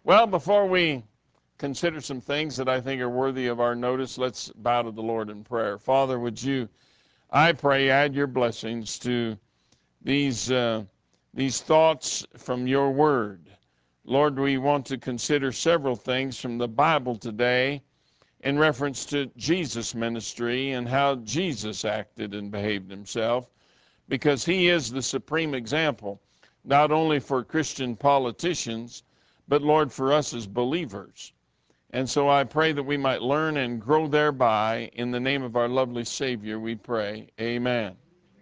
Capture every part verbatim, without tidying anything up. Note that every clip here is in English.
Well, before we consider some things that I think are worthy of our notice, let's bow to the Lord in prayer. Father, would you, I pray, add your blessings to these, uh, these thoughts from your word. Lord, we want to consider several things from the Bible today in reference to Jesus' ministry and how Jesus acted and behaved himself, because he is the supreme example, not only for Christian politicians, but, Lord, for us as believers. And so I pray that we might learn and grow thereby. In the name of our lovely Savior, we pray. Amen.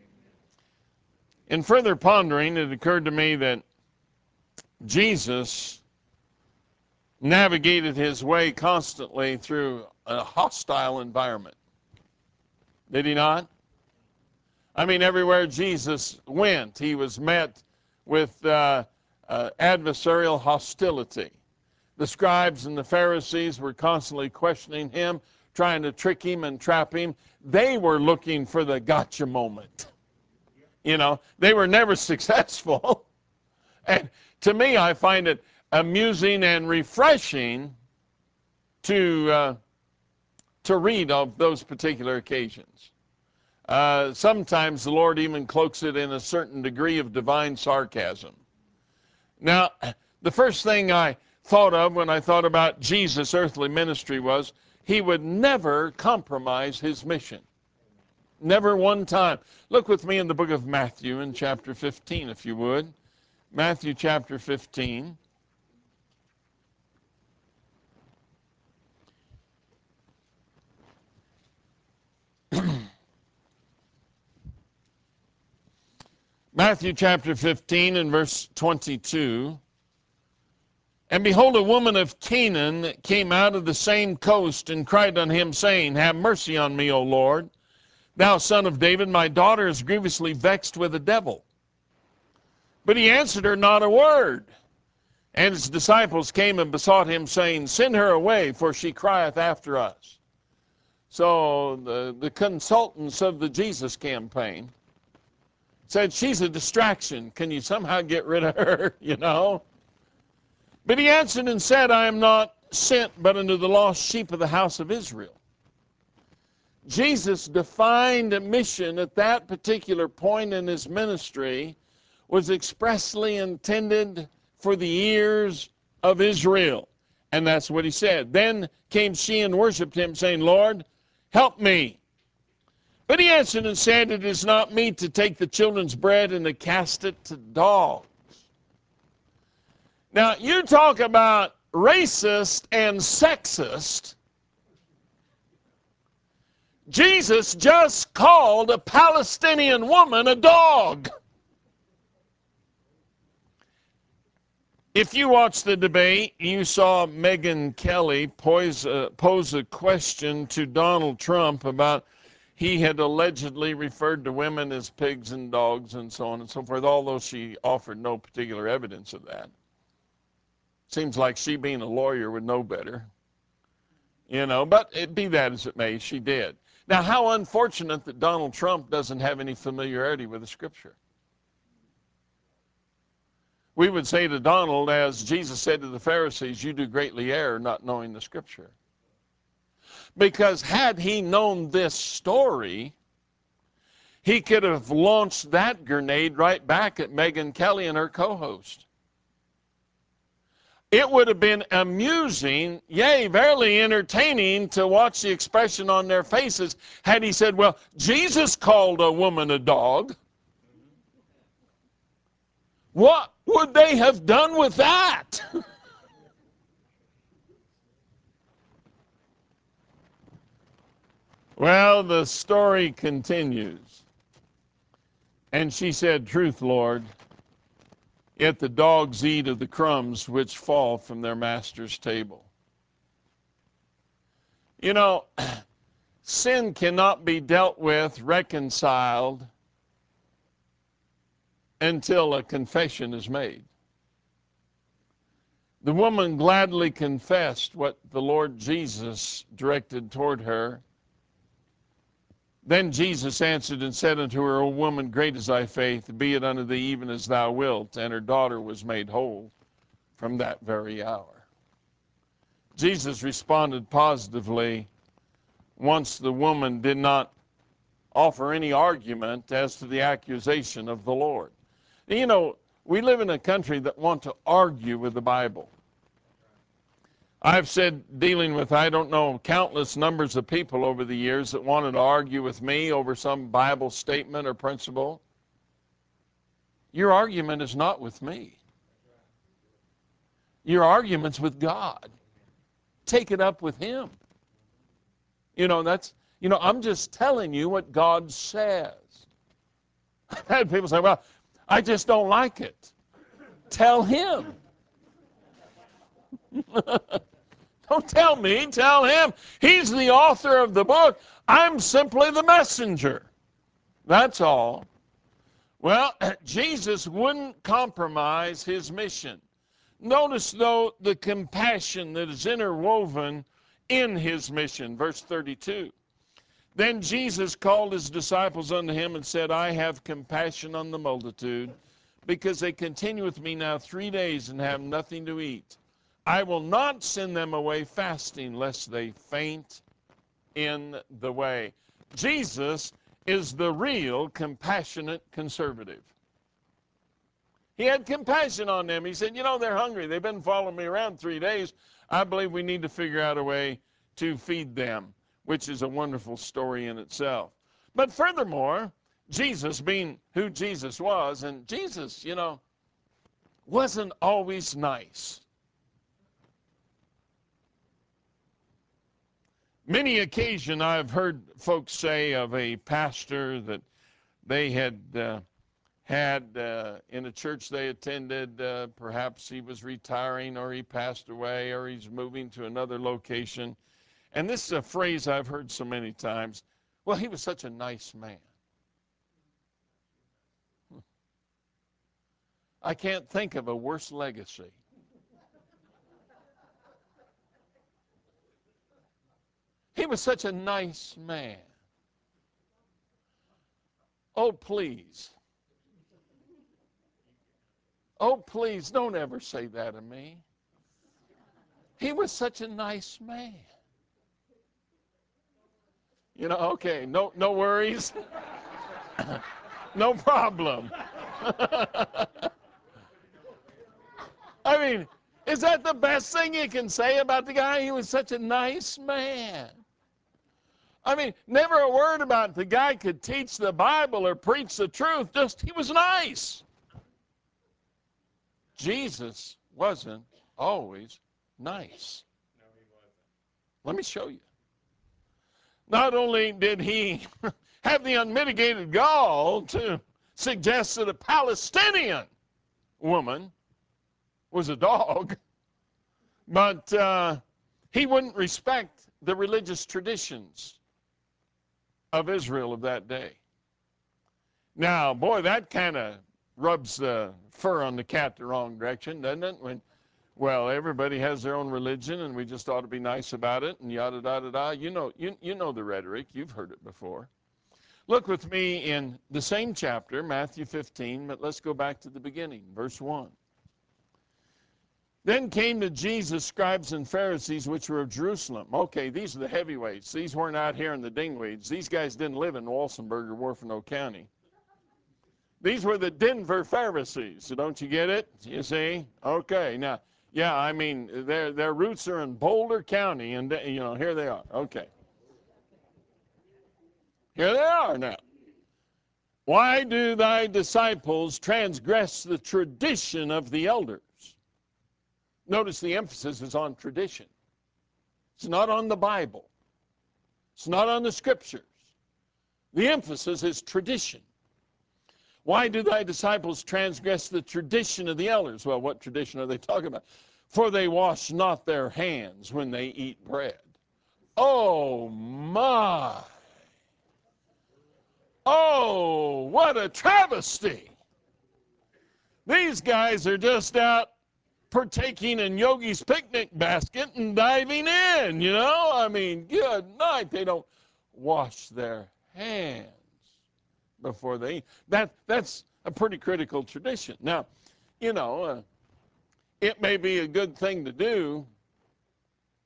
In further pondering, it occurred to me that Jesus navigated his way constantly through a hostile environment. Did he not? I mean, everywhere Jesus went, he was met with uh, uh, adversarial hostility. The scribes and the Pharisees were constantly questioning him, trying to trick him and trap him. They were looking for the gotcha moment. You know, they were never successful. And to me, I find it amusing and refreshing to, uh, to read of those particular occasions. Uh, sometimes the Lord even cloaks it in a certain degree of divine sarcasm. Now, the first thing I thought of when I thought about Jesus' earthly ministry was he would never compromise his mission. Never one time. Look with me in the book of Matthew in chapter fifteen, if you would. Matthew chapter fifteen. Matthew chapter fifteen and verse twenty-two. And behold, a woman of Canaan came out of the same coast and cried on him, saying, Have mercy on me, O Lord, thou son of David, my daughter is grievously vexed with a devil. But he answered her not a word. And his disciples came and besought him, saying, Send her away, for she crieth after us. So the, the consultants of the Jesus campaign said, she's a distraction. Can you somehow get rid of her, you know? But he answered and said, I am not sent but unto the lost sheep of the house of Israel. Jesus defined a mission at that particular point in his ministry was expressly intended for the ears of Israel. And that's what he said. Then came she and worshipped him, saying, Lord, help me. But he answered and said, It is not meet to take the children's bread and to cast it to dogs. Now, you talk about racist and sexist. Jesus just called a Palestinian woman a dog. If you watched the debate, you saw Megyn Kelly pose a, pose a question to Donald Trump about he had allegedly referred to women as pigs and dogs and so on and so forth, although she offered no particular evidence of that. Seems like she, being a lawyer, would know better. You know, but it be that as it may, she did. Now, how unfortunate that Donald Trump doesn't have any familiarity with the Scripture. We would say to Donald, as Jesus said to the Pharisees, you do greatly err not knowing the Scripture. Because had he known this story, he could have launched that grenade right back at Megyn Kelly and her co-host. It would have been amusing, yea, verily entertaining to watch the expression on their faces had he said, well, Jesus called a woman a dog. What would they have done with that? Well, the story continues. And she said, Truth, Lord, yet the dogs eat of the crumbs which fall from their master's table. You know, sin cannot be dealt with, reconciled, until a confession is made. The woman gladly confessed what the Lord Jesus directed toward her. Then Jesus answered and said unto her, O woman, great is thy faith, be it unto thee even as thou wilt. And her daughter was made whole from that very hour. Jesus responded positively once the woman did not offer any argument as to the accusation of the Lord. You know, we live in a country that want to argue with the Bible. I've said, dealing with, I don't know, countless numbers of people over the years that wanted to argue with me over some Bible statement or principle. Your argument is not with me. Your argument's with God. Take it up with Him. You know, that's, you know, I'm just telling you what God says. I've had people say, well, I just don't like it. Tell Him. Don't tell me, tell Him. He's the author of the book. I'm simply the messenger. That's all. Well, Jesus wouldn't compromise His mission. Notice, though, the compassion that is interwoven in His mission. Verse thirty-two. Then Jesus called His disciples unto Him and said, I have compassion on the multitude, because they continue with me now three days and have nothing to eat. I will not send them away fasting, lest they faint in the way. Jesus is the real compassionate conservative. He had compassion on them. He said, you know, they're hungry. They've been following me around three days. I believe we need to figure out a way to feed them, which is a wonderful story in itself. But furthermore, Jesus, being who Jesus was, and Jesus, you know, wasn't always nice. Many occasions I've heard folks say of a pastor that they had uh, had uh, in a church they attended, uh, perhaps he was retiring or he passed away or he's moving to another location. And this is a phrase I've heard so many times. Well, he was such a nice man. I can't think of a worse legacy. He was such a nice man. Oh, please. Oh, please, don't ever say that of me. He was such a nice man. You know, okay, no, no worries. No problem. I mean, is that the best thing you can say about the guy? He was such a nice man. I mean, never a word about the guy could teach the Bible or preach the truth, just he was nice. Jesus wasn't always nice. No, he wasn't. Let me show you. Not only did he have the unmitigated gall to suggest that a Palestinian woman was a dog, but uh, he wouldn't respect the religious traditions of Israel of that day. Now, boy, that kind of rubs the fur on the cat the wrong direction, doesn't it? When, well, everybody has their own religion, and we just ought to be nice about it, and yada, da, da, da. You know, you, you know the rhetoric. You've heard it before. Look with me in the same chapter, Matthew fifteen, but let's go back to the beginning, verse one. Then came to Jesus scribes and Pharisees which were of Jerusalem. Okay, these are the heavyweights. These weren't out here in the dingweeds. These guys didn't live in Walsenburg or Warfano County. These were the Denver Pharisees. So don't you get it? You see? Okay, now, yeah, I mean, their their roots are in Boulder County, and, you know, here they are. Okay. Here they are now. Why do thy disciples transgress the tradition of the elders? Notice the emphasis is on tradition. It's not on the Bible. It's not on the Scriptures. The emphasis is tradition. Why do thy disciples transgress the tradition of the elders? Well, what tradition are they talking about? For they wash not their hands when they eat bread. Oh, my. Oh, what a travesty. These guys are just out partaking in Yogi's picnic basket and diving in, you know? I mean, good night. They don't wash their hands before they eat. That, that's a pretty critical tradition. Now, you know, uh, it may be a good thing to do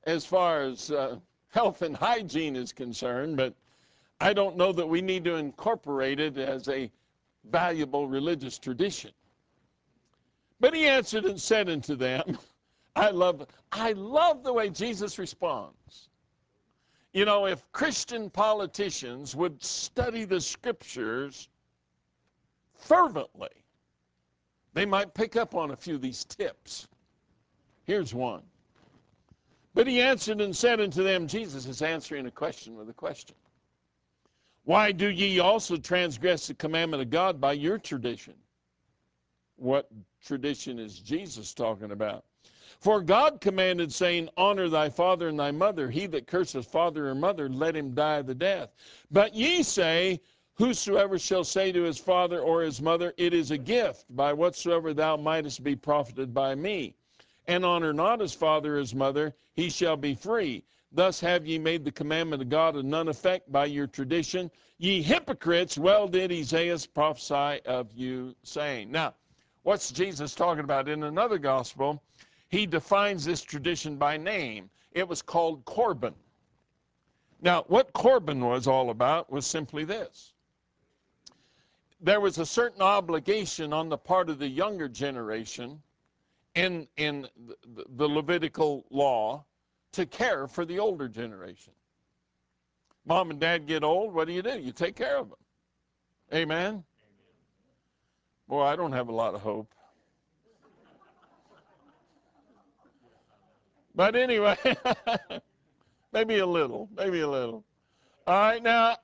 as far as uh, health and hygiene is concerned, but I don't know that we need to incorporate it as a valuable religious tradition. But he answered and said unto them, I love, I love the way Jesus responds. You know, if Christian politicians would study the scriptures fervently, they might pick up on a few of these tips. Here's one. But he answered and said unto them, Jesus is answering a question with a question. Why do ye also transgress the commandment of God by your tradition? What tradition is Jesus talking about? For God commanded, saying, honor thy father and thy mother. He that curseth father or mother, let him die the death. But ye say, whosoever shall say to his father or his mother, it is a gift, by whatsoever thou mightest be profited by me. And honor not his father or his mother, he shall be free. Thus have ye made the commandment of God of none effect by your tradition. Ye hypocrites, well did Isaiah prophesy of you, saying. Now, what's Jesus talking about? In another gospel, he defines this tradition by name. It was called Corban. Now, what Corban was all about was simply this. There was a certain obligation on the part of the younger generation in, in the Levitical law to care for the older generation. Mom and dad get old, what do you do? You take care of them. Amen? Boy, I don't have a lot of hope. But anyway, maybe a little, maybe a little. All right, now,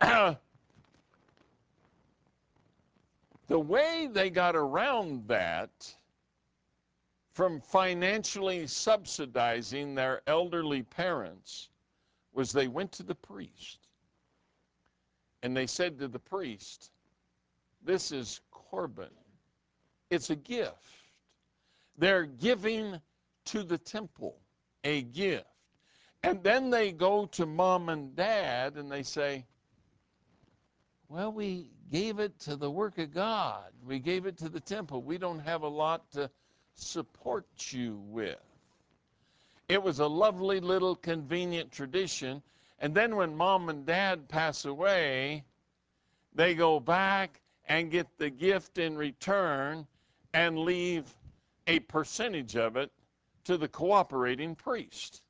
the way they got around that from financially subsidizing their elderly parents was they went to the priest and they said to the priest, this is Corban. It's a gift. They're giving to the temple a gift. And then they go to mom and dad and they say, well, we gave it to the work of God. We gave it to the temple. We don't have a lot to support you with. It was a lovely little convenient tradition. And then when mom and dad pass away, they go back and get the gift in return and leave a percentage of it to the cooperating priest.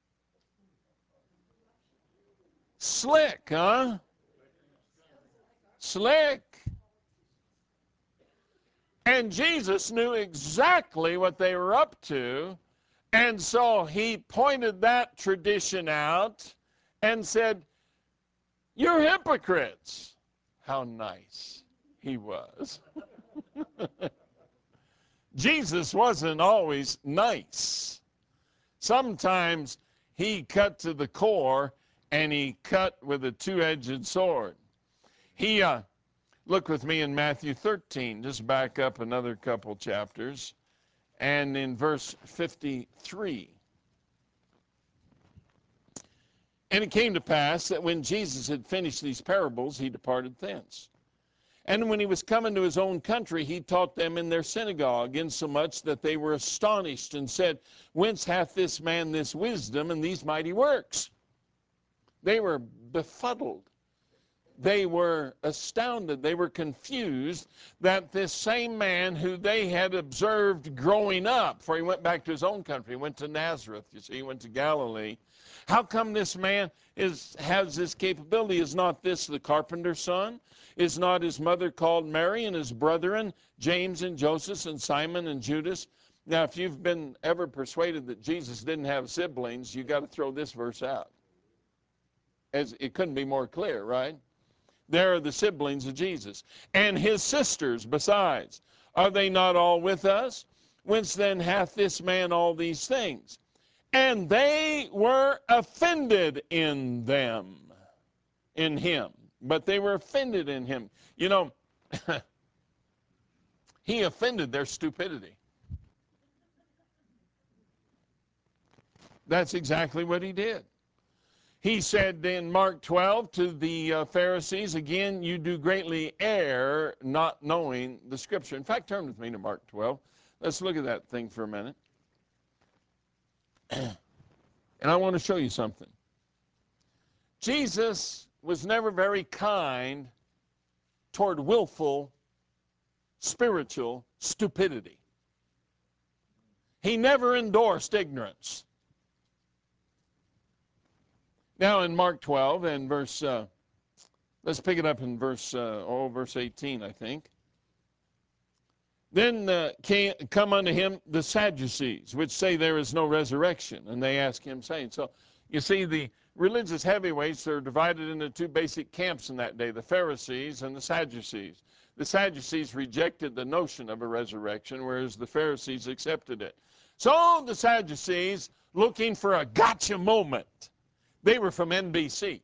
Slick, huh? Slick. And Jesus knew exactly what they were up to, and so he pointed that tradition out and said, you're hypocrites. How nice he was. Jesus wasn't always nice. Sometimes he cut to the core, and he cut with a two-edged sword. He, uh, look with me in Matthew thirteen, just back up another couple chapters, and in verse fifty-three. And it came to pass that when Jesus had finished these parables, he departed thence. And when he was coming to his own country, he taught them in their synagogue, insomuch that they were astonished and said, whence hath this man this wisdom and these mighty works? They were befuddled. They were astounded. They were confused that this same man who they had observed growing up, for he went back to his own country, he went to Nazareth, you see, he went to Galilee. How come this man is, has this capability? Is not this the carpenter's son? Is not his mother called Mary, and his brethren, James and Joseph and Simon and Judas? Now, if you've been ever persuaded that Jesus didn't have siblings, you've got to throw this verse out. As it couldn't be more clear, right? There are the siblings of Jesus. And his sisters besides. Are they not all with us? Whence then hath this man all these things? And they were offended in them, in him. But they were offended in him. You know, he offended their stupidity. That's exactly what he did. He said in Mark twelve to the uh, Pharisees, again, you do greatly err not knowing the Scripture. In fact, turn with me to Mark twelve. Let's look at that thing for a minute. And I want to show you something. Jesus was never very kind toward willful, spiritual stupidity. He never endorsed ignorance. Now in Mark twelve and verse, uh, let's pick it up in verse, uh, oh, verse eighteen, I think. Then uh, came, come unto him the Sadducees, which say there is no resurrection. And they ask him, saying, so you see, the religious heavyweights are divided into two basic camps in that day, the Pharisees and the Sadducees. The Sadducees rejected the notion of a resurrection, whereas the Pharisees accepted it. So the Sadducees, looking for a gotcha moment, they were from N B C,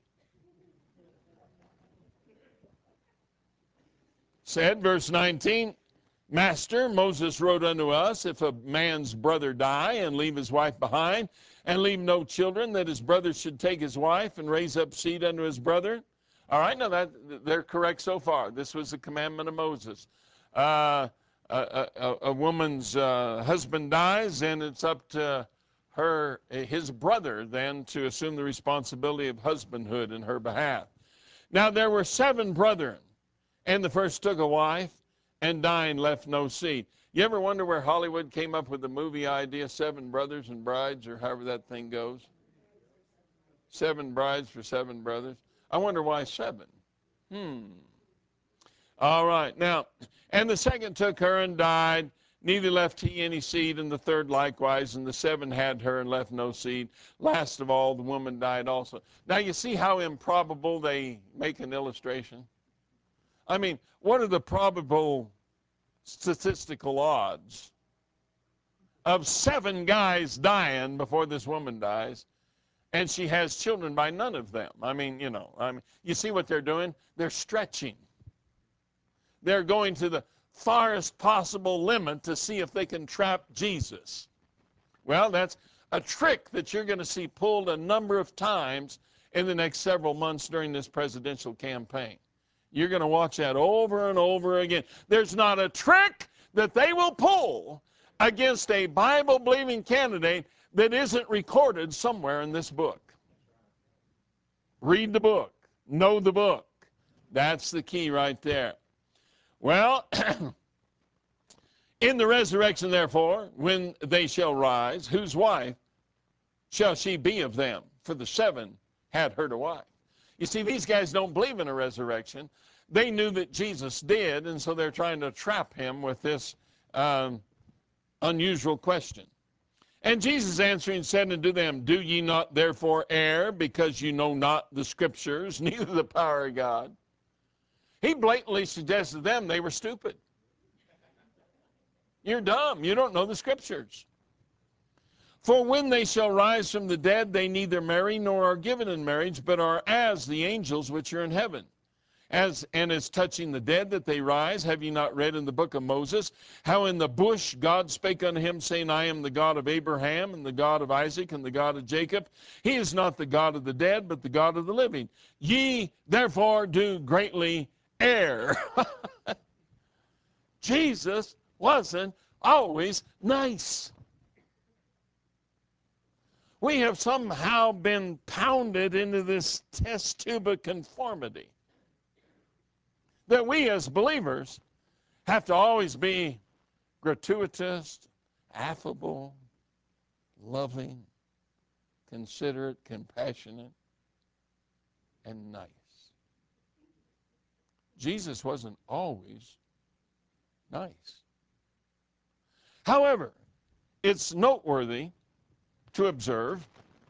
said, verse nineteen, Master, Moses wrote unto us, if a man's brother die and leave his wife behind, and leave no children, that his brother should take his wife and raise up seed unto his brother. All right, now that they're correct so far. This was a commandment of Moses. Uh, a, a, a woman's uh, husband dies, and it's up to her, his brother, then, to assume the responsibility of husbandhood in her behalf. Now there were seven brethren, and the first took a wife, and dying left no seed. You ever wonder where Hollywood came up with the movie idea, Seven Brothers and Brides, or however that thing goes? Seven brides for seven brothers. I wonder why seven. Hmm. All right. Now, and the second took her and died. Neither left he any seed, and the third likewise, and the seven had her and left no seed. Last of all, the woman died also. Now, you see how improbable they make an illustration? I mean, what are the probable statistical odds of seven guys dying before this woman dies, and she has children by none of them? I mean, you know, I mean, you see what they're doing? They're stretching. They're going to the farthest possible limit to see if they can trap Jesus. Well, that's a trick that you're going to see pulled a number of times in the next several months during this presidential campaign. You're going to watch that over and over again. There's not a trick that they will pull against a Bible-believing candidate that isn't recorded somewhere in this book. Read the book. Know the book. That's the key right there. Well, in the resurrection, therefore, when they shall rise, whose wife shall she be of them? For the seven had her to wife. You see, these guys don't believe in a resurrection. They knew that Jesus did, and so they're trying to trap him with this um, unusual question. And Jesus answering said unto them, do ye not therefore err, because you know not the Scriptures, neither the power of God? He blatantly suggested to them they were stupid. You're dumb. You don't know the Scriptures. For when they shall rise from the dead, they neither marry nor are given in marriage, but are as the angels which are in heaven. As and as touching the dead that they rise, have ye not read in the book of Moses, how in the bush God spake unto him, saying, I am the God of Abraham, and the God of Isaac, and the God of Jacob. He is not the God of the dead, but the God of the living. Ye therefore do greatly err. Jesus wasn't always nice. We have somehow been pounded into this test tube of conformity that we as believers have to always be gratuitous, affable, loving, considerate, compassionate, and nice. Jesus wasn't always nice. However, it's noteworthy to observe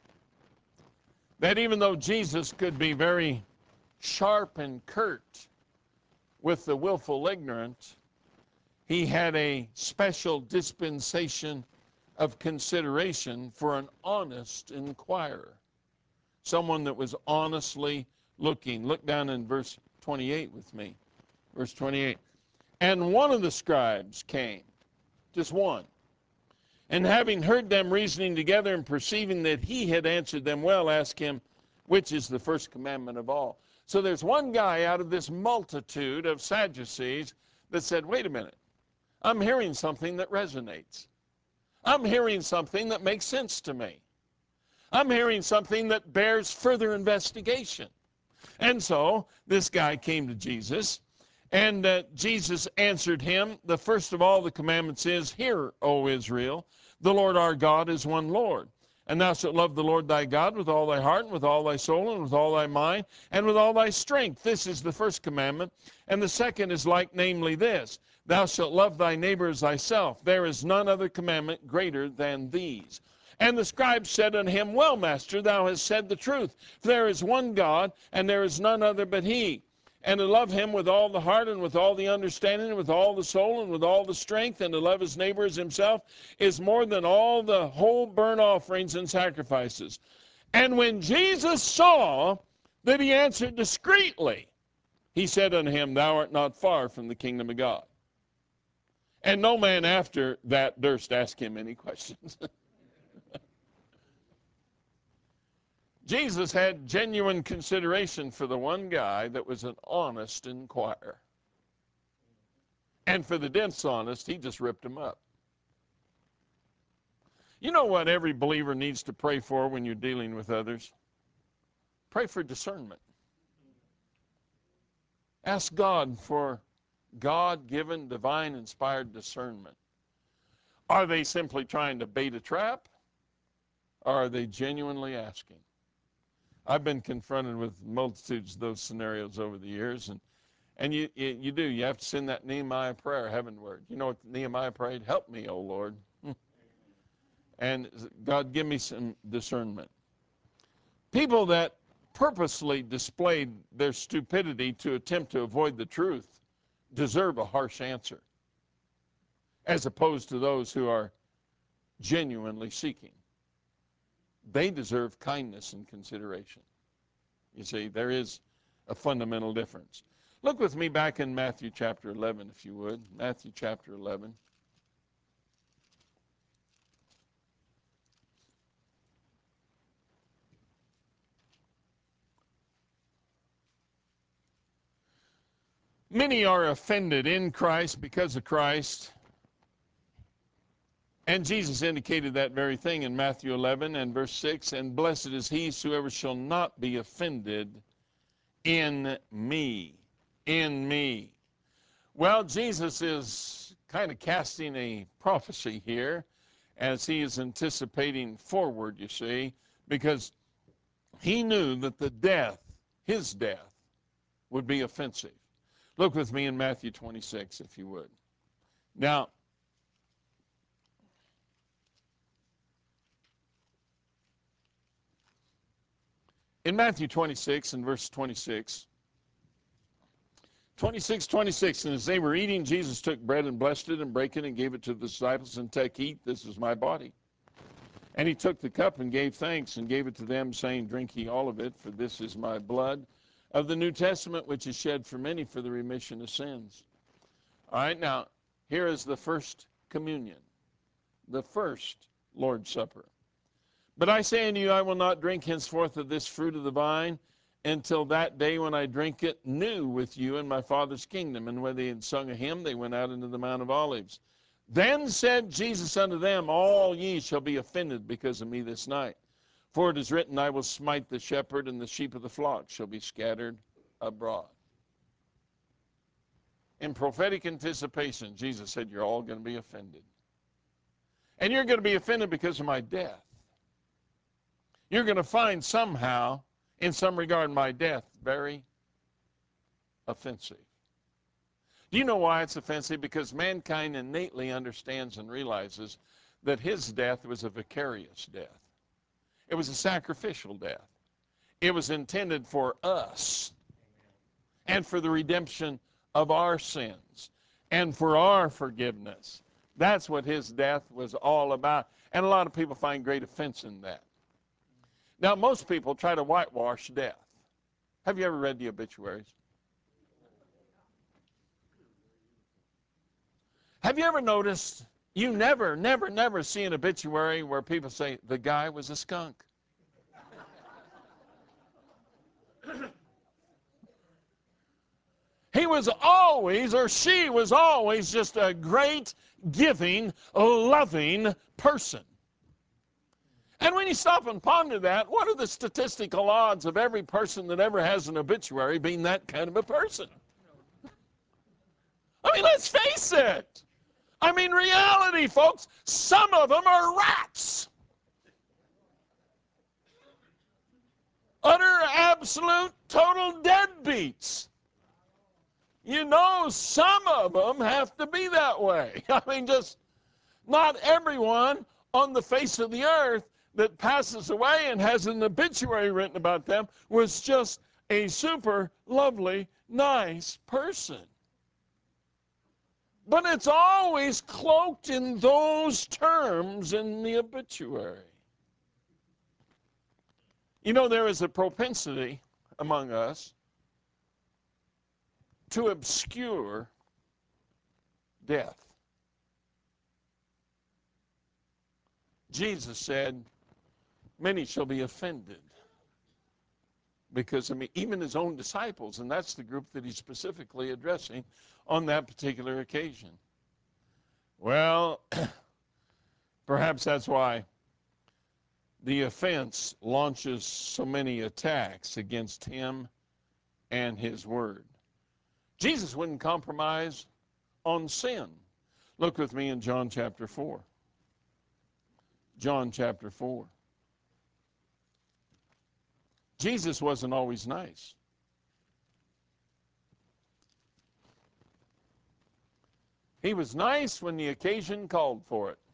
that even though Jesus could be very sharp and curt with the willful ignorant, he had a special dispensation of consideration for an honest inquirer, someone that was honestly looking. Look down in verse twenty-eight with me. Verse twenty-eight. And one of the scribes came, just one, and having heard them reasoning together and perceiving that he had answered them well, asked him, which is the first commandment of all? So there's one guy out of this multitude of Sadducees that said, wait a minute, I'm hearing something that resonates. I'm hearing something that makes sense to me. I'm hearing something that bears further investigation. And so this guy came to Jesus, and uh, Jesus answered him, the first of all the commandments is, Hear, O Israel, the Lord our God is one Lord. And thou shalt love the Lord thy God with all thy heart, and with all thy soul, and with all thy mind, and with all thy strength. This is the first commandment. And the second is like, namely this, Thou shalt love thy neighbor as thyself. There is none other commandment greater than these. And the scribe said unto him, Well, master, thou hast said the truth. For there is one God, and there is none other but he. And to love him with all the heart, and with all the understanding, and with all the soul, and with all the strength, and to love his neighbor as himself, is more than all the whole burnt offerings and sacrifices. And when Jesus saw that he answered discreetly, he said unto him, Thou art not far from the kingdom of God. And no man after that durst ask him any questions. Jesus had genuine consideration for the one guy that was an honest inquirer. And for the dishonest, he just ripped him up. You know what every believer needs to pray for when you're dealing with others? Pray for discernment. Ask God for God-given, divine-inspired discernment. Are they simply trying to bait a trap? Or are they genuinely asking? I've been confronted with multitudes of those scenarios over the years, and, and you, you, you do. You have to send that Nehemiah prayer heavenward. You know what Nehemiah prayed? Help me, O Lord. And God, give me some discernment. People that purposely displayed their stupidity to attempt to avoid the truth deserve a harsh answer, as opposed to those who are genuinely seeking. They deserve kindness and consideration. You see, there is a fundamental difference. Look with me back in Matthew chapter eleven, if you would. Matthew chapter eleven. Many are offended in Christ because of Christ. And Jesus indicated that very thing in Matthew eleven and verse six. And blessed is he whosoever shall not be offended in me. In me. Well, Jesus is kind of casting a prophecy here as he is anticipating forward, you see, because he knew that the death, his death, would be offensive. Look with me in Matthew twenty-six, if you would. Now, in Matthew twenty-six and verse twenty-six, twenty-six, twenty-six, and as they were eating, Jesus took bread and blessed it and brake it and gave it to the disciples, and take, eat, this is my body. And he took the cup and gave thanks and gave it to them, saying, Drink ye all of it, for this is my blood of the New Testament, which is shed for many for the remission of sins. All right, now, here is the first communion, the first Lord's Supper. But I say unto you, I will not drink henceforth of this fruit of the vine until that day when I drink it new with you in my Father's kingdom. And when they had sung a hymn, they went out into the Mount of Olives. Then said Jesus unto them, All ye shall be offended because of me this night. For it is written, I will smite the shepherd, and the sheep of the flock shall be scattered abroad. In prophetic anticipation, Jesus said, you're all going to be offended. And you're going to be offended because of my death. You're going to find somehow, in some regard, my death very offensive. Do you know why it's offensive? Because mankind innately understands and realizes that his death was a vicarious death. It was a sacrificial death. It was intended for us and for the redemption of our sins and for our forgiveness. That's what his death was all about. And a lot of people find great offense in that. Now, most people try to whitewash death. Have you ever read the obituaries? Have you ever noticed, you never, never, never see an obituary where people say, the guy was a skunk. He was always, or she was always, just a great, giving, loving person. And when you stop and ponder that, what are the statistical odds of every person that ever has an obituary being that kind of a person? I mean, let's face it. I mean, reality, folks, some of them are rats. Utter, absolute, total deadbeats. You know, some of them have to be that way. I mean, just not everyone on the face of the earth that passes away and has an obituary written about them was just a super lovely, nice person. But it's always cloaked in those terms in the obituary. You know, there is a propensity among us to obscure death. Jesus said, many shall be offended. Because, I mean, even his own disciples, and that's the group that he's specifically addressing on that particular occasion. Well, perhaps that's why the offense launches so many attacks against him and his word. Jesus wouldn't compromise on sin. Look with me in John chapter four. John chapter four. Jesus wasn't always nice. He was nice when the occasion called for it.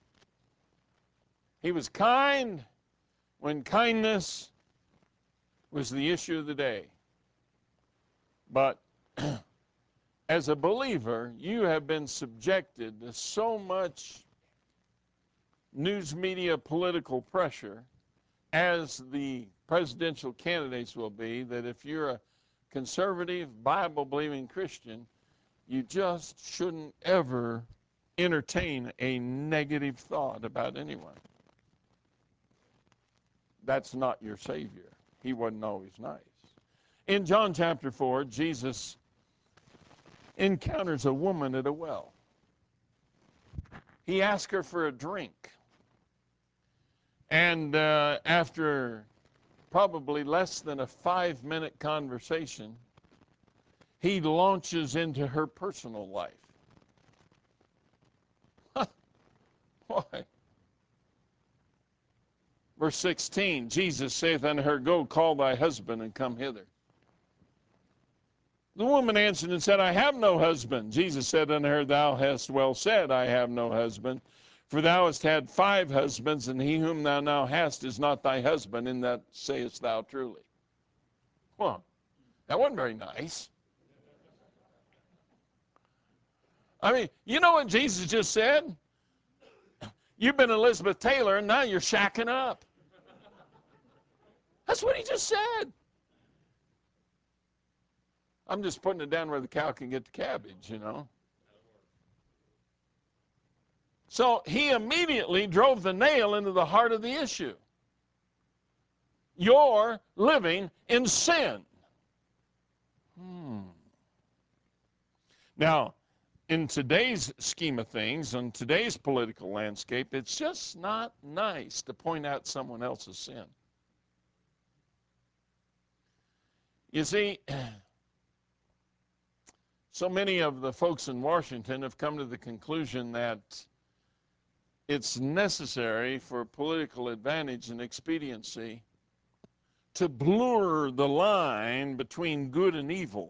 He was kind when kindness was the issue of the day. But as a believer, you have been subjected to so much news media political pressure, as the presidential candidates will be, that if you're a conservative, Bible-believing Christian, you just shouldn't ever entertain a negative thought about anyone. That's not your Savior. He wasn't always nice. In John chapter four, Jesus encounters a woman at a well. He asks her for a drink. And uh, after probably less than a five-minute conversation, he launches into her personal life. Why? Verse sixteen, Jesus saith unto her, Go, call thy husband, and come hither. The woman answered and said, I have no husband. Jesus said unto her, Thou hast well said, I have no husband. For thou hast had five husbands, and he whom thou now hast is not thy husband, in that sayest thou truly. Well, that wasn't very nice. I mean, you know what Jesus just said? You've been Elizabeth Taylor, and now you're shacking up. That's what he just said. I'm just putting it down where the cow can get the cabbage, you know. So he immediately drove the nail into the heart of the issue. You're living in sin. Hmm. Now, in today's scheme of things, in today's political landscape, it's just not nice to point out someone else's sin. You see, so many of the folks in Washington have come to the conclusion that it's necessary for political advantage and expediency to blur the line between good and evil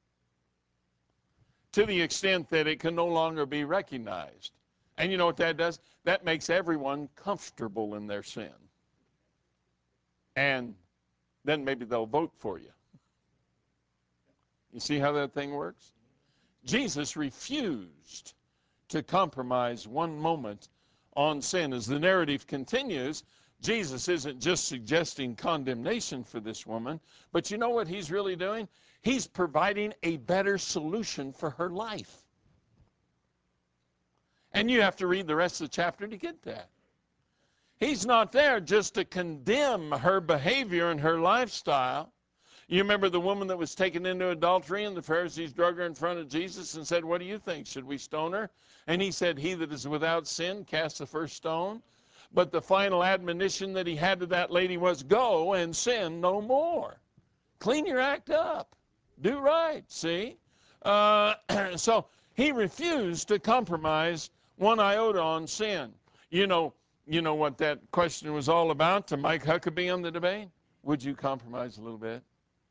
to the extent that it can no longer be recognized. And you know what that does? That makes everyone comfortable in their sin. And then maybe they'll vote for you. You see how that thing works? Jesus refused to compromise one moment on sin. As the narrative continues, Jesus isn't just suggesting condemnation for this woman, but you know what he's really doing? He's providing a better solution for her life. And you have to read the rest of the chapter to get that. He's not there just to condemn her behavior and her lifestyle. You remember the woman that was taken into adultery, and the Pharisees drug her in front of Jesus and said, what do you think? Should we stone her? And he said, he that is without sin cast the first stone. But the final admonition that he had to that lady was, go and sin no more. Clean your act up. Do right, see? Uh, so he refused to compromise one iota on sin. You know, you know what that question was all about to Mike Huckabee on the debate? Would you compromise a little bit?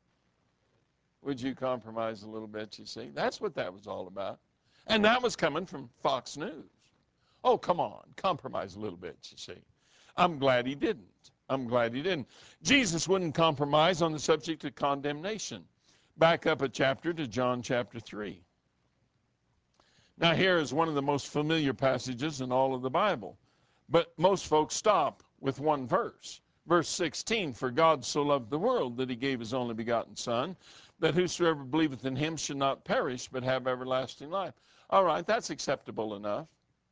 Would you compromise a little bit, you see? That's what that was all about. And that was coming from Fox News. Oh, come on, compromise a little bit, you see. I'm glad he didn't. I'm glad he didn't. Jesus wouldn't compromise on the subject of condemnation. Back up a chapter to John chapter three. Now here is one of the most familiar passages in all of the Bible. But most folks stop with one verse. Verse sixteen, for God so loved the world that he gave his only begotten Son, that whosoever believeth in him should not perish, but have everlasting life. All right, that's acceptable enough.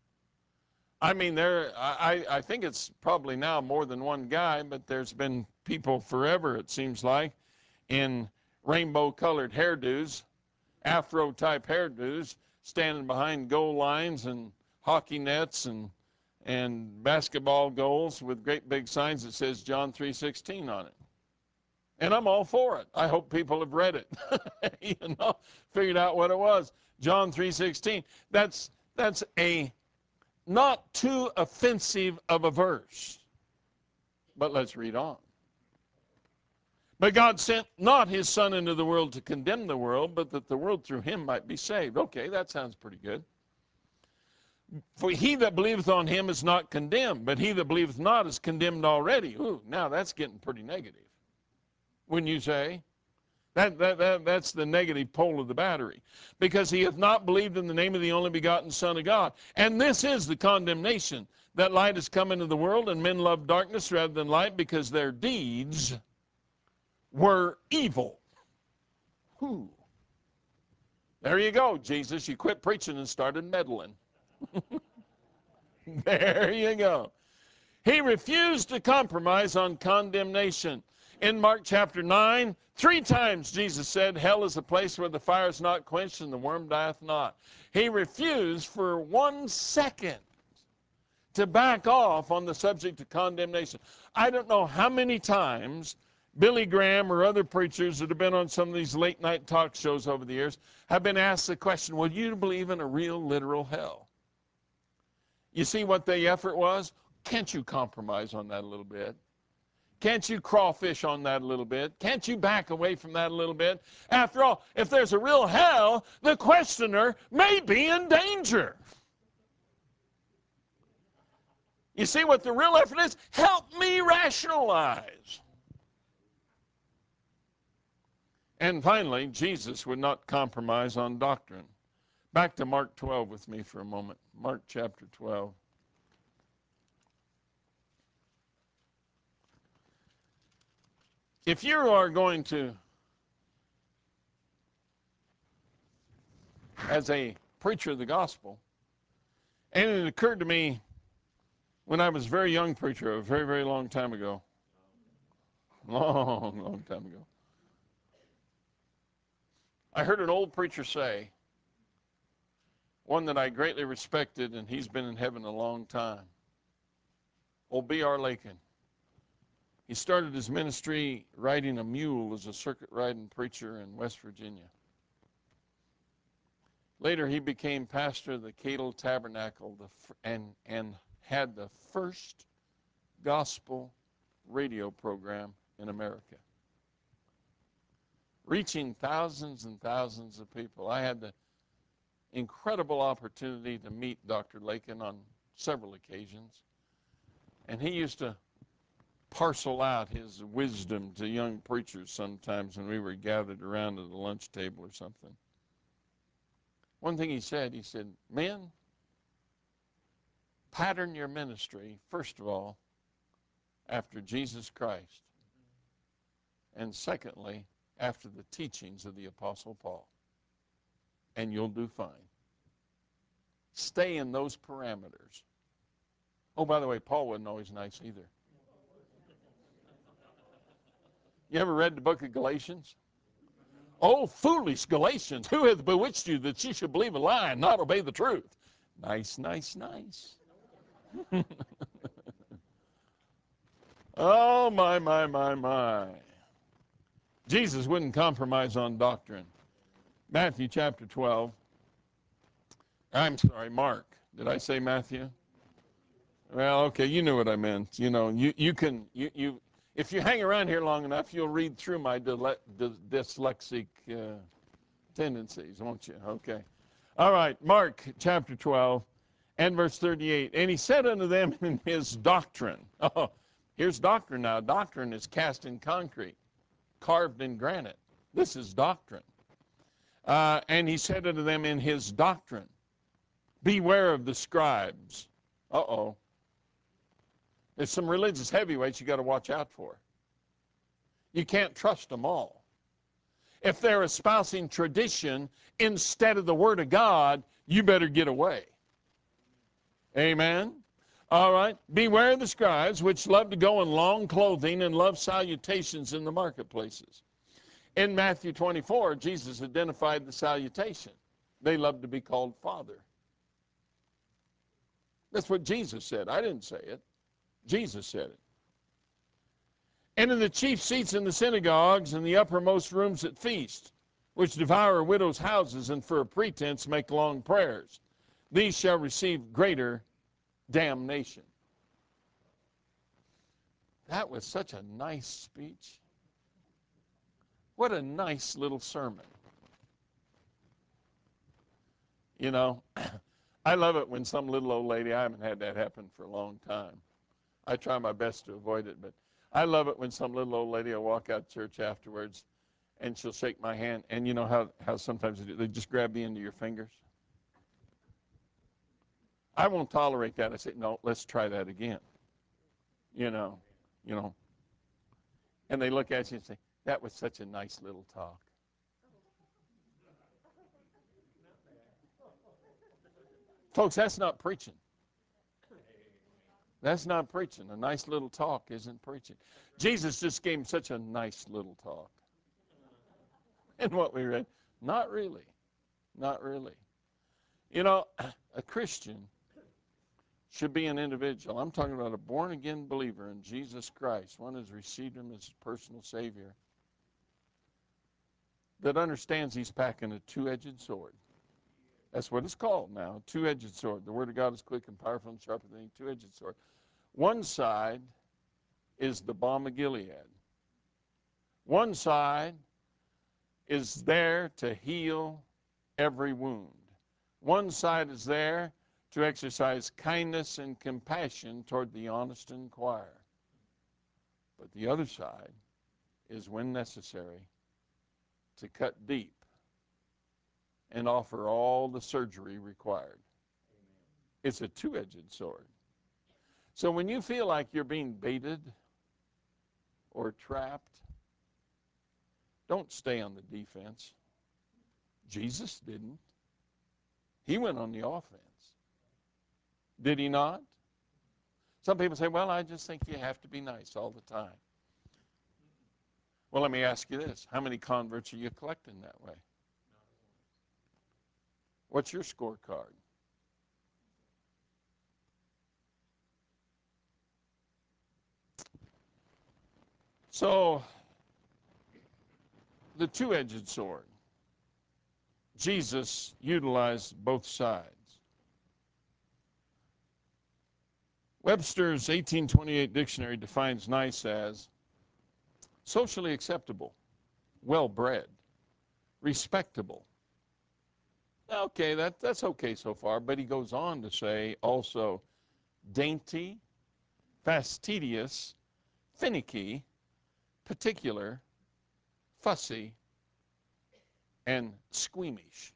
I mean, there. I, I think it's probably now more than one guy, but there's been people forever, it seems like, in rainbow-colored hairdos, afro-type hairdos, standing behind goal lines and hockey nets and and basketball goals with great big signs that says John three sixteen on it. And I'm all for it. I hope people have read it, you know, figured out what it was. John three sixteen. That's that's a not too offensive of a verse. But let's read on. But God sent not his Son into the world to condemn the world, but that the world through him might be saved. Okay, that sounds pretty good. For he that believeth on him is not condemned, but he that believeth not is condemned already. Ooh, now that's getting pretty negative. Wouldn't you say? That, that, that, that's the negative pole of the battery. Because he hath not believed in the name of the only begotten Son of God. And this is the condemnation, that light has come into the world, and men love darkness rather than light, because their deeds were evil. Whew. There you go, Jesus. You quit preaching and started meddling. There you go. He refused to compromise on condemnation. In Mark chapter nine, three times Jesus said, hell is a place where the fire is not quenched and the worm dieth not. He refused for one second to back off on the subject of condemnation. I don't know how many times Billy Graham or other preachers that have been on some of these late night talk shows over the years have been asked the question, well, you believe in a real literal hell? You see what the effort was? Can't you compromise on that a little bit? Can't you crawfish on that a little bit? Can't you back away from that a little bit? After all, if there's a real hell, the questioner may be in danger. You see what the real effort is? Help me rationalize. And finally, Jesus would not compromise on doctrine. Back to Mark twelve with me for a moment. Mark chapter twelve. If you are going to, as a preacher of the gospel, and it occurred to me when I was a very young preacher, a very, very long time ago, long, long time ago, I heard an old preacher say, one that I greatly respected, and he's been in heaven a long time, old B R Lakin. He started his ministry riding a mule as a circuit riding preacher in West Virginia. Later, he became pastor of the Cadle Tabernacle and, and had the first gospel radio program in America, reaching thousands and thousands of people. I had the incredible opportunity to meet Doctor Lakin on several occasions, and he used to parcel out his wisdom to young preachers sometimes when we were gathered around at a lunch table or something. One thing he said, he said, men, pattern your ministry, first of all, after Jesus Christ, and secondly, after the teachings of the Apostle Paul, and you'll do fine. Stay in those parameters. Oh, by the way, Paul wasn't always nice either. You ever read the book of Galatians? Oh, foolish Galatians, who hath bewitched you that ye should believe a lie and not obey the truth? Nice, nice, nice. Oh, my, my, my, my. Jesus wouldn't compromise on doctrine. Matthew chapter twelve. I'm sorry, Mark. Did I say Matthew? Well, okay, you knew what I meant. You know, you, you can, you, you, if you hang around here long enough, you'll read through my dyle- dy- dyslexic uh, tendencies, won't you? Okay. All right, Mark chapter twelve and verse thirty-eight. And he said unto them in his doctrine. Oh, here's doctrine now. Doctrine is cast in concrete, carved in granite. This is doctrine. Uh, and he said unto them in his doctrine, beware of the scribes. Uh-oh. There's some religious heavyweights you got to watch out for. You can't trust them all. If they're espousing tradition instead of the Word of God, you better get away. Amen? All right. Beware of the scribes, which love to go in long clothing and love salutations in the marketplaces. In Matthew twenty-four, Jesus identified the salutation. They love to be called Father. That's what Jesus said. I didn't say it. Jesus said it. And in the chief seats in the synagogues and the uppermost rooms at feasts, which devour widows' houses and for a pretense make long prayers, these shall receive greater damnation. That was such a nice speech. What a nice little sermon. You know, I love it when some little old lady, I haven't had that happen for a long time. I try my best to avoid it, but I love it when some little old lady will walk out of church afterwards and she'll shake my hand. And you know how, how sometimes they, do, they just grab the end of your fingers? I won't tolerate that. I say, no, let's try that again. You know, you know. And they look at you and say, that was such a nice little talk. Folks, that's not preaching. That's not preaching. A nice little talk isn't preaching. Jesus just gave him such a nice little talk. And what we read, not really. Not really. You know, a Christian should be an individual. I'm talking about a born-again believer in Jesus Christ, one who's received him as his personal Savior, that understands he's packing a two-edged sword. That's what it's called now, a two-edged sword. The Word of God is quick and powerful and sharper than any two-edged sword. One side is the balm of Gilead. One side is there to heal every wound. One side is there to exercise kindness and compassion toward the honest inquirer. But the other side is, when necessary, to cut deep and offer all the surgery required. It's a two-edged sword. So when you feel like you're being baited or trapped, don't stay on the defense. Jesus didn't. He went on the offense. Did he not? Some people say, well, I just think you have to be nice all the time. Well, let me ask you this. How many converts are you collecting that way? What's your scorecard? So, the two-edged sword. Jesus utilized both sides. Webster's eighteen twenty-eight dictionary defines nice as socially acceptable, well-bred, respectable. Okay, that, that's okay so far, but he goes on to say also dainty, fastidious, finicky, particular, fussy, and squeamish.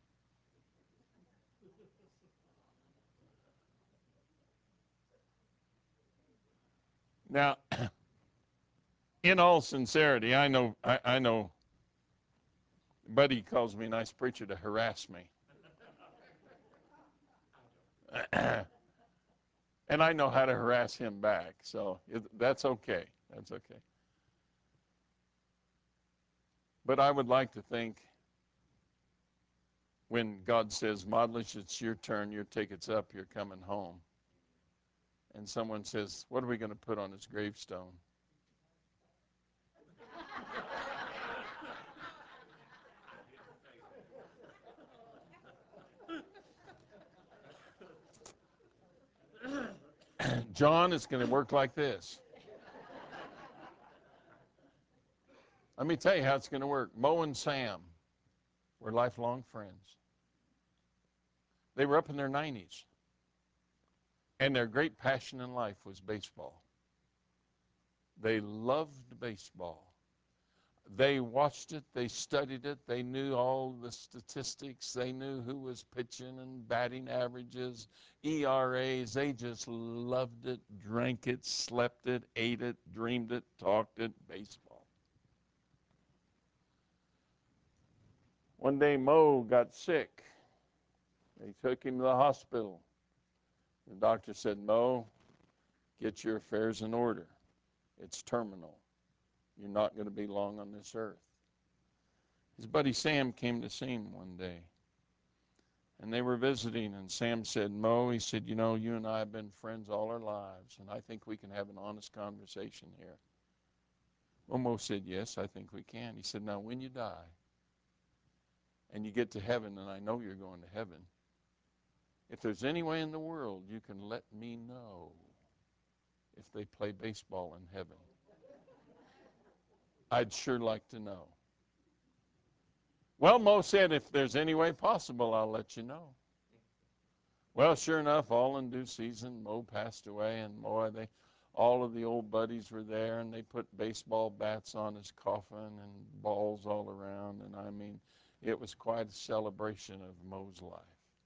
Now, in all sincerity, I know, I, I know, Buddy calls me a nice preacher to harass me. And I know how to harass him back, so it, that's okay. That's okay. But I would like to think when God says, Modlish, it's your turn, your ticket's up, you're coming home. And someone says, what are we going to put on his gravestone? John, it's going to work like this. Let me tell you how it's going to work. Mo and Sam were lifelong friends. They were up in their nineties. And their great passion in life was baseball. They loved baseball. They watched it. They studied it. They knew all the statistics. They knew who was pitching and batting averages, E R As. They just loved it, drank it, slept it, ate it, dreamed it, talked it, baseball. One day Mo got sick. They took him to the hospital. The doctor said, Mo, get your affairs in order. It's terminal. You're not going to be long on this earth. His buddy Sam came to see him one day. And they were visiting, and Sam said, Mo, he said, you know, you and I have been friends all our lives, and I think we can have an honest conversation here. Well, Mo said, yes, I think we can. He said, now, when you die, and you get to heaven, and I know you're going to heaven, if there's any way in the world you can let me know if they play baseball in heaven, I'd sure like to know. Well, Mo said, if there's any way possible, I'll let you know. Well, sure enough, all in due season, Mo passed away, and boy, they, all of the old buddies were there, and they put baseball bats on his coffin and balls all around, and I mean, it was quite a celebration of Mo's life.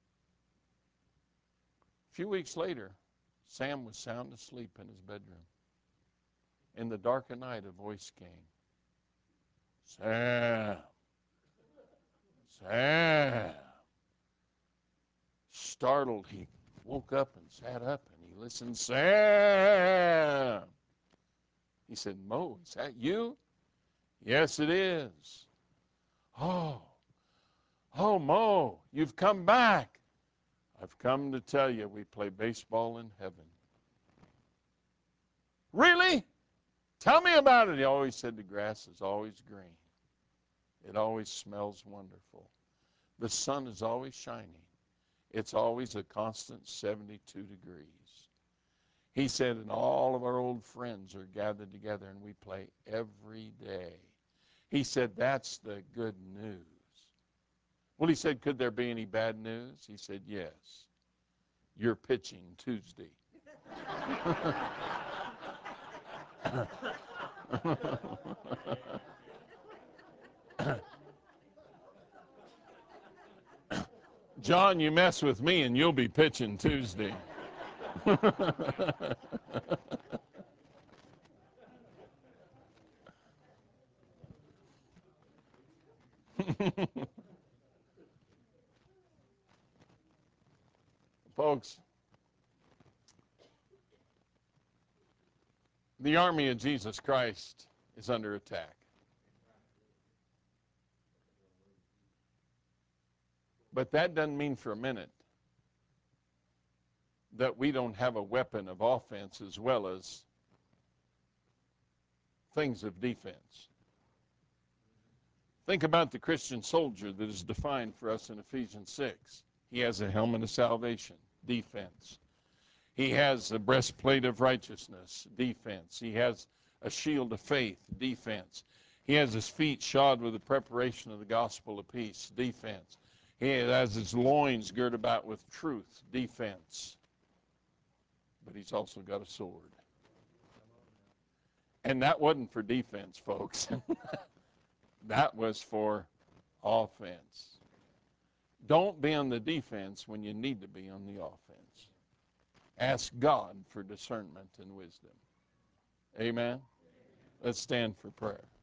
A few weeks later, Sam was sound asleep in his bedroom. In the dark of night, a voice came. Sam, Sam. Startled, he woke up and sat up, and he listened. Sam. He said, Mo, is that you? Yes, it is. Oh, oh, Mo, you've come back. I've come to tell you we play baseball in heaven. Really? Tell me about it. He always said the grass is always green. It always smells wonderful. The sun is always shining. It's always a constant seventy-two degrees. He said, and all of our old friends are gathered together, and we play every day. He said, that's the good news. Well, he said, could there be any bad news? He said, yes. You're pitching Tuesday. John, you mess with me and you'll be pitching Tuesday. Folks, the army of Jesus Christ is under attack. But that doesn't mean for a minute that we don't have a weapon of offense as well as things of defense. Think about the Christian soldier that is defined for us in Ephesians six. He has a helmet of salvation, defense. He has a breastplate of righteousness, defense. He has a shield of faith, defense. He has his feet shod with the preparation of the gospel of peace, defense. He has his loins girt about with truth, defense. But he's also got a sword. And that wasn't for defense, folks. That was for offense. Don't be on the defense when you need to be on the offense. Ask God for discernment and wisdom. Amen? Let's stand for prayer.